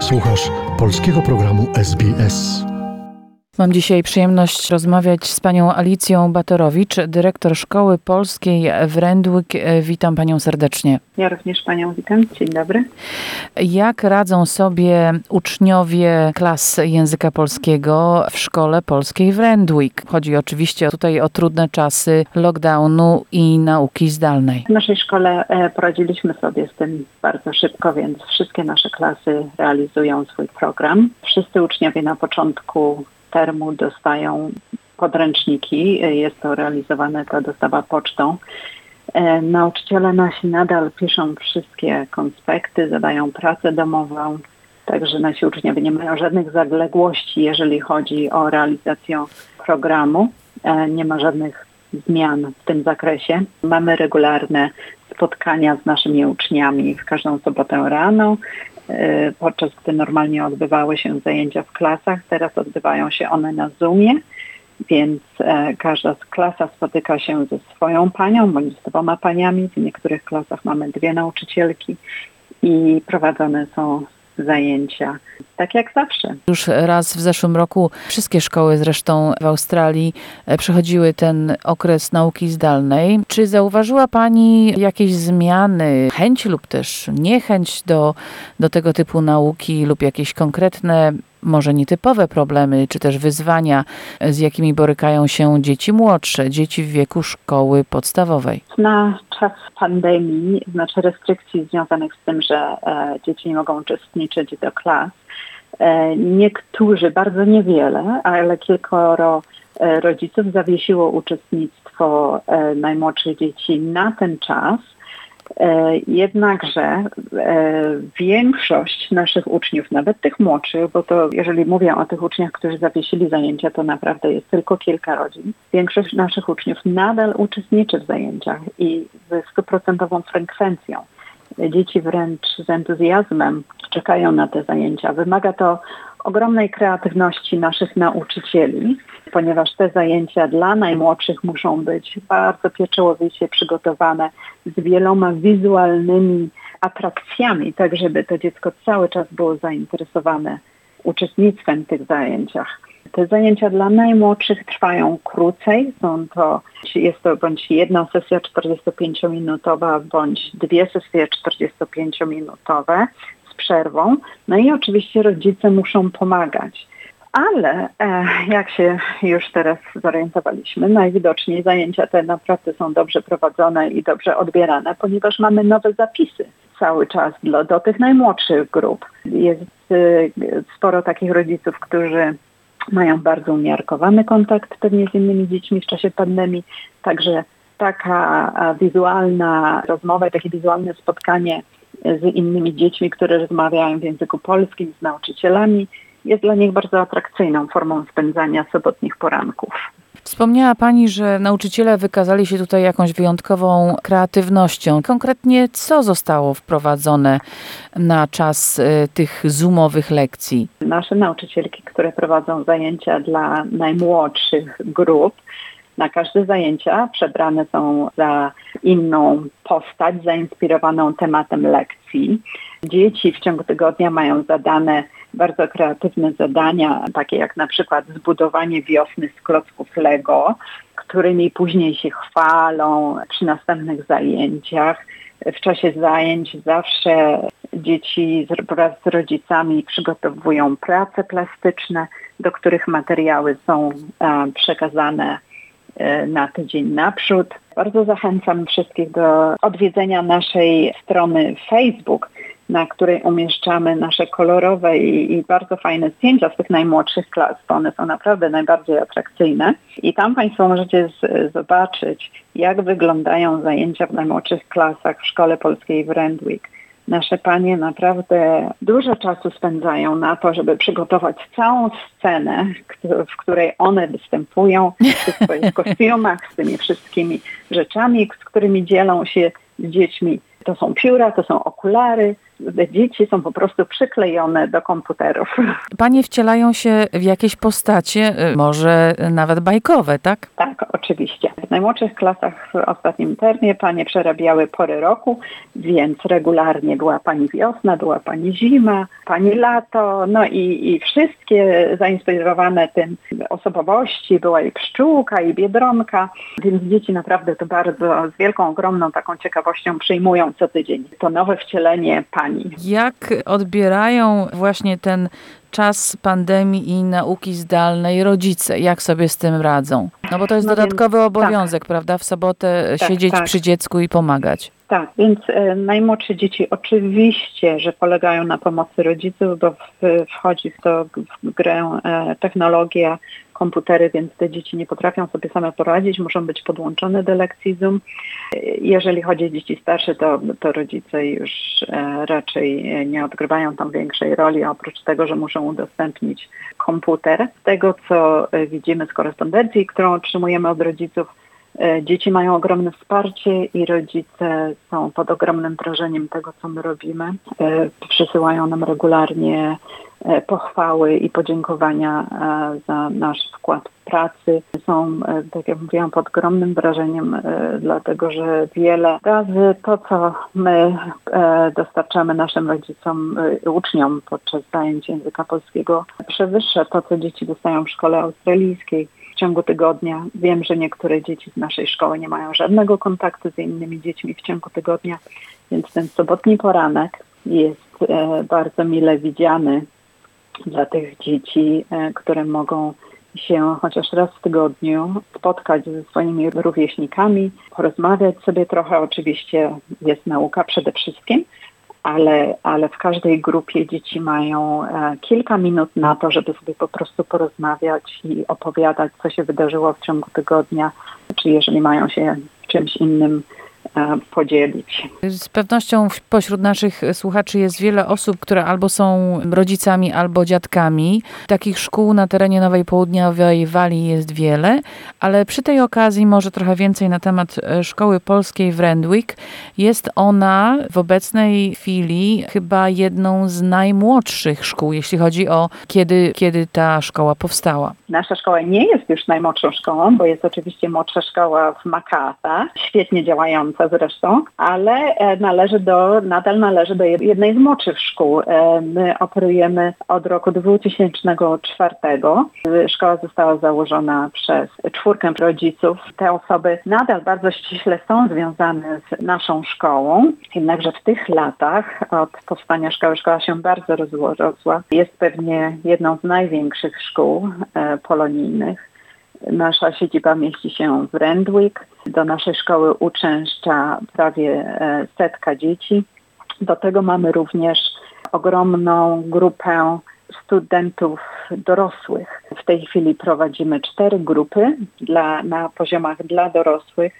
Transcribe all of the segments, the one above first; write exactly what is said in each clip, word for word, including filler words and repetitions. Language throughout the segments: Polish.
Słuchasz polskiego programu S B S. Mam dzisiaj przyjemność rozmawiać z panią Alicją Batorowicz, dyrektor Szkoły Polskiej w Randwick. Witam panią serdecznie. Ja również panią witam. Dzień dobry. Jak radzą sobie uczniowie klas języka polskiego w Szkole Polskiej w Randwick? Chodzi oczywiście tutaj o trudne czasy lockdownu i nauki zdalnej. W naszej szkole poradziliśmy sobie z tym bardzo szybko, więc wszystkie nasze klasy realizują swój program. Wszyscy uczniowie na początku termu dostają podręczniki. Jest to realizowane, ta dostawa pocztą. Nauczyciele nasi nadal piszą wszystkie konspekty, zadają pracę domową, także nasi uczniowie nie mają żadnych zaległości, jeżeli chodzi o realizację programu. Nie ma żadnych zmian w tym zakresie. Mamy regularne spotkania z naszymi uczniami w każdą sobotę rano, podczas gdy normalnie odbywały się zajęcia w klasach. Teraz odbywają się one na Zoomie, więc każda klasa spotyka się ze swoją panią bądź z dwoma paniami. W niektórych klasach mamy dwie nauczycielki i prowadzone są zajęcia tak jak zawsze. Już raz w zeszłym roku wszystkie szkoły zresztą w Australii przechodziły ten okres nauki zdalnej. Czy zauważyła pani jakieś zmiany, chęć lub też niechęć do, do tego typu nauki lub jakieś konkretne, może nietypowe problemy, czy też wyzwania, z jakimi borykają się dzieci młodsze, dzieci w wieku szkoły podstawowej? Na czas pandemii, znaczy restrykcji związanych z tym, że e, dzieci nie mogą uczestniczyć do klas, e, niektórzy, bardzo niewiele, ale kilkoro e, rodziców zawiesiło uczestnictwo e, najmłodszych dzieci na ten czas. Jednakże większość naszych uczniów, nawet tych młodszych, bo to jeżeli mówię o tych uczniach, którzy zawiesili zajęcia, to naprawdę jest tylko kilka rodzin. Większość naszych uczniów nadal uczestniczy w zajęciach i ze stuprocentową frekwencją. Dzieci wręcz z entuzjazmem czekają na te zajęcia. Wymaga to ogromnej kreatywności naszych nauczycieli, ponieważ te zajęcia dla najmłodszych muszą być bardzo pieczołowicie przygotowane z wieloma wizualnymi atrakcjami, tak żeby to dziecko cały czas było zainteresowane uczestnictwem w tych zajęciach. Te zajęcia dla najmłodszych trwają krócej. Są to, jest to bądź jedna sesja czterdziestopięciominutowa, bądź dwie sesje czterdziestopięciominutowe z przerwą. No i oczywiście rodzice muszą pomagać. Ale e, jak się już teraz zorientowaliśmy, najwidoczniej zajęcia te naprawdę są dobrze prowadzone i dobrze odbierane, ponieważ mamy nowe zapisy cały czas do, do tych najmłodszych grup. Jest y, sporo takich rodziców, którzy mają bardzo umiarkowany kontakt pewnie z innymi dziećmi w czasie pandemii, także taka wizualna rozmowa, takie wizualne spotkanie z innymi dziećmi, które rozmawiają w języku polskim, z nauczycielami, jest dla nich bardzo atrakcyjną formą spędzania sobotnich poranków. Wspomniała pani, że nauczyciele wykazali się tutaj jakąś wyjątkową kreatywnością. Konkretnie co zostało wprowadzone na czas y, tych zoomowych lekcji? Nasze nauczycielki, które prowadzą zajęcia dla najmłodszych grup, na każde zajęcia przebrane są za inną postać, zainspirowaną tematem lekcji. Dzieci w ciągu tygodnia mają zadane bardzo kreatywne zadania, takie jak na przykład zbudowanie wiosny z klocków Lego, którymi później się chwalą przy następnych zajęciach. W czasie zajęć zawsze dzieci wraz z rodzicami przygotowują prace plastyczne, do których materiały są przekazane na tydzień naprzód. Bardzo zachęcam wszystkich do odwiedzenia naszej strony Facebook, na której umieszczamy nasze kolorowe i, i bardzo fajne zdjęcia z tych najmłodszych klas, bo one są naprawdę najbardziej atrakcyjne. I tam Państwo możecie z, zobaczyć, jak wyglądają zajęcia w najmłodszych klasach w Szkole Polskiej w Randwick. Nasze panie naprawdę dużo czasu spędzają na to, żeby przygotować całą scenę, w której one występują w tych swoich kostiumach, z tymi wszystkimi rzeczami, z którymi dzielą się z dziećmi. To są pióra, to są okulary, dzieci są po prostu przyklejone do komputerów. Panie wcielają się w jakieś postacie, może nawet bajkowe, tak? Tak, oczywiście. W najmłodszych klasach w ostatnim termie panie przerabiały pory roku, więc regularnie była pani wiosna, była pani zima, pani lato, no i, i wszystkie zainspirowane tym osobowości, była i pszczółka, i biedronka, więc dzieci naprawdę to bardzo z wielką, ogromną taką ciekawością przyjmują co tydzień to nowe wcielenie pani. Jak odbierają właśnie ten czas pandemii i nauki zdalnej rodzice? Jak sobie z tym radzą? No bo to jest no dodatkowy więc, obowiązek, tak. prawda? W sobotę tak, siedzieć tak. przy dziecku i pomagać. Tak, więc e, najmłodsze dzieci oczywiście, że polegają na pomocy rodziców, bo w, wchodzi w to w grę e, technologia, komputery, więc te dzieci nie potrafią sobie same poradzić, muszą być podłączone do lekcji Zoom. Jeżeli chodzi o dzieci starsze, to, to rodzice już e, raczej nie odgrywają tam większej roli, oprócz tego, że muszą udostępnić komputer. Z tego, co widzimy z korespondencji, którą otrzymujemy od rodziców, dzieci mają ogromne wsparcie i rodzice są pod ogromnym wrażeniem tego, co my robimy. Przysyłają nam regularnie pochwały i podziękowania za nasz wkład w pracy. Są, tak jak mówiłam, pod ogromnym wrażeniem, dlatego że wiele razy to, co my dostarczamy naszym rodzicom, uczniom podczas zajęć języka polskiego, przewyższa to, co dzieci dostają w szkole australijskiej. W ciągu tygodnia. Wiem, że niektóre dzieci z naszej szkoły nie mają żadnego kontaktu z innymi dziećmi w ciągu tygodnia, więc ten sobotni poranek jest e, bardzo mile widziany dla tych dzieci, e, które mogą się chociaż raz w tygodniu spotkać ze swoimi rówieśnikami, porozmawiać sobie trochę. Oczywiście jest nauka przede wszystkim, ale, ale w każdej grupie dzieci mają e, kilka minut na to, żeby sobie po prostu porozmawiać i opowiadać, co się wydarzyło w ciągu tygodnia, czy jeżeli mają się czymś innym e, podzielić. Z pewnością pośród naszych słuchaczy jest wiele osób, które albo są rodzicami, albo dziadkami. Takich szkół na terenie Nowej Południowej Walii jest wiele, ale przy tej okazji może trochę więcej na temat Szkoły Polskiej w Randwick. Jest ona w obecnej chwili chyba jedną z najmłodszych szkół, jeśli chodzi o kiedy, kiedy ta szkoła powstała. Nasza szkoła nie jest już najmłodszą szkołą, bo jest oczywiście młodsza szkoła w Makata, świetnie działająca zresztą, ale należy do, nadal należy do jednej z młodszych szkół. My operujemy od roku dwa tysiące czwartego. Szkoła została założona przez czwórkę rodziców. Te osoby nadal bardzo ściśle są związane z naszą szkołą, jednakże w tych latach od powstania szkoły szkoła się bardzo rozrosła. Jest pewnie jedną z największych szkół polonijnych. Nasza siedziba mieści się w Randwick. Do naszej szkoły uczęszcza prawie setka dzieci. Do tego mamy również ogromną grupę studentów dorosłych. W tej chwili prowadzimy cztery grupy dla, na poziomach dla dorosłych.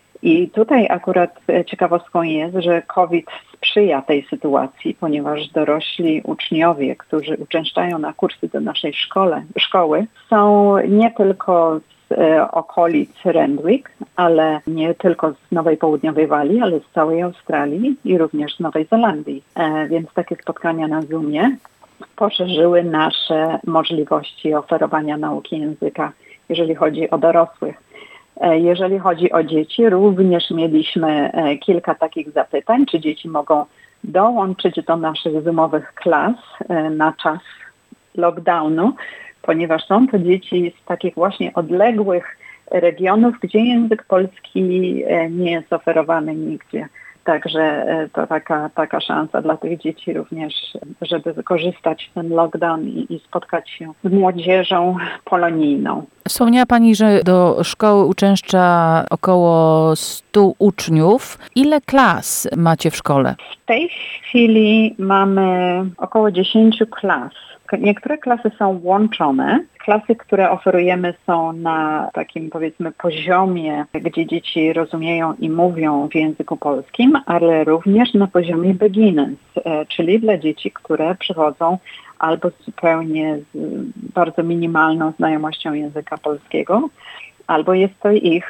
I tutaj akurat ciekawostką jest, że COVID sprzyja tej sytuacji, ponieważ dorośli uczniowie, którzy uczęszczają na kursy do naszej szkole, szkoły, są nie tylko z e, okolic Randwick, ale nie tylko z Nowej Południowej Walii, ale z całej Australii i również z Nowej Zelandii. E, więc takie spotkania na Zoomie poszerzyły nasze możliwości oferowania nauki języka, jeżeli chodzi o dorosłych. Jeżeli chodzi o dzieci, również mieliśmy kilka takich zapytań, czy dzieci mogą dołączyć do naszych zoomowych klas na czas lockdownu, ponieważ są to dzieci z takich właśnie odległych regionów, gdzie język polski nie jest oferowany nigdzie. Także to taka, taka szansa dla tych dzieci również, żeby wykorzystać ten lockdown i, i spotkać się z młodzieżą polonijną. Wspomniała Pani, że do szkoły uczęszcza około stu uczniów. Ile klas macie w szkole? W tej chwili mamy około dziesięciu klas. Niektóre klasy są łączone. Klasy, które oferujemy, są na takim, powiedzmy, poziomie, gdzie dzieci rozumieją i mówią w języku polskim, ale również na poziomie beginners, czyli dla dzieci, które przychodzą albo zupełnie z bardzo minimalną znajomością języka polskiego, albo jest to ich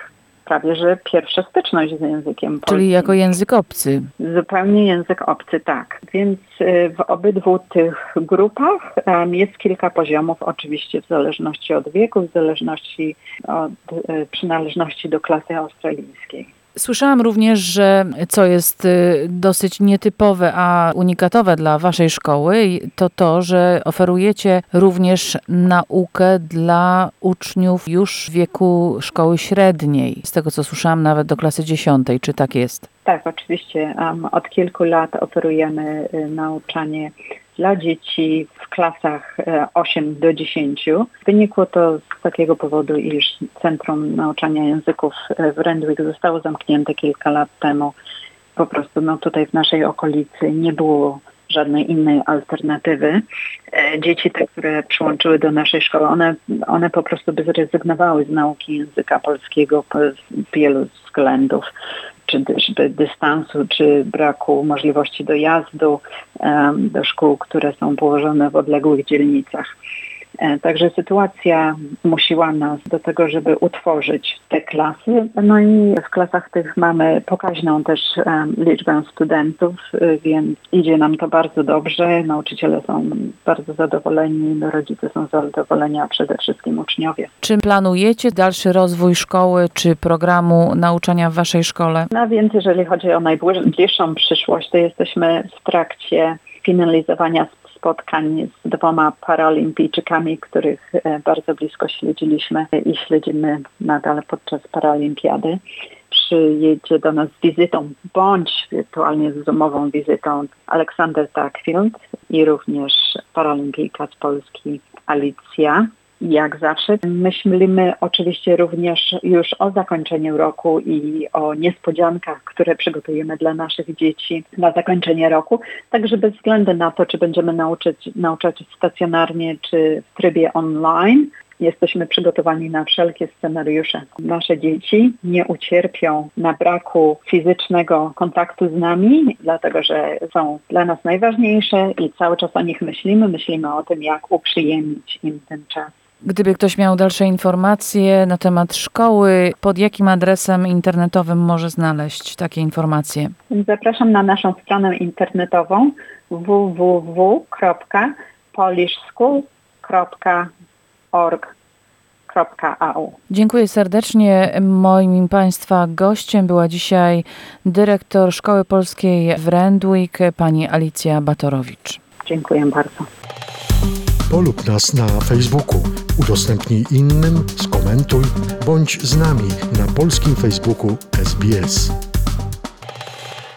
prawie że pierwsza styczność z językiem polskim. Czyli jako język obcy. Zupełnie język obcy, tak. Więc w obydwu tych grupach jest kilka poziomów, oczywiście w zależności od wieku, w zależności od przynależności do klasy australijskiej. Słyszałam również, że co jest dosyć nietypowe, a unikatowe dla waszej szkoły, to to, że oferujecie również naukę dla uczniów już w wieku szkoły średniej. Z tego, co słyszałam, nawet do klasy dziesiątej. Czy tak jest? Tak, oczywiście. Um, od kilku lat oferujemy y, nauczanie dla dzieci w klasach osiem do dziesięciu. Wynikło to z takiego powodu, iż Centrum Nauczania Języków w Randwick zostało zamknięte kilka lat temu. Po prostu no, tutaj w naszej okolicy nie było żadnej innej alternatywy. Dzieci te, które przyłączyły do naszej szkoły, one, one po prostu by zrezygnowały z nauki języka polskiego z wielu względów, czy też dystansu, czy braku możliwości dojazdu um, do szkół, które są położone w odległych dzielnicach. E, także sytuacja zmusiła nas do tego, żeby utworzyć te klasy. No i w klasach tych mamy pokaźną też um, liczbę studentów, y, więc idzie nam to bardzo dobrze. Nauczyciele są bardzo zadowoleni, rodzice są zadowoleni, a przede wszystkim uczniowie. Czy planujecie dalszy rozwój szkoły, czy programu nauczania w waszej szkole? No więc jeżeli chodzi o najbliższą przyszłość, to jesteśmy w trakcie finalizowania spotkań z dwoma paralimpijczykami, których bardzo blisko śledziliśmy i śledzimy nadal podczas paralimpiady. Przyjedzie do nas z wizytą, bądź wirtualnie z zoomową wizytą Aleksander Tuckfield i również paralimpijka z Polski Alicja. Jak zawsze myślimy oczywiście również już o zakończeniu roku i o niespodziankach, które przygotujemy dla naszych dzieci na zakończenie roku, także bez względu na to, czy będziemy nauczyć, nauczać stacjonarnie, czy w trybie online. Jesteśmy przygotowani na wszelkie scenariusze. Nasze dzieci nie ucierpią na braku fizycznego kontaktu z nami, dlatego że są dla nas najważniejsze i cały czas o nich myślimy. Myślimy o tym, jak uprzyjemnić im ten czas. Gdyby ktoś miał dalsze informacje na temat szkoły, pod jakim adresem internetowym może znaleźć takie informacje? Zapraszam na naszą stronę internetową w w w kropka polish school kropka org kropka a u. Dziękuję serdecznie. Moim Państwa gościem była dzisiaj dyrektor Szkoły Polskiej w Randwick, pani Alicja Batorowicz. Dziękuję bardzo. Polub nas na Facebooku, udostępnij innym, skomentuj, bądź z nami na polskim Facebooku S B S.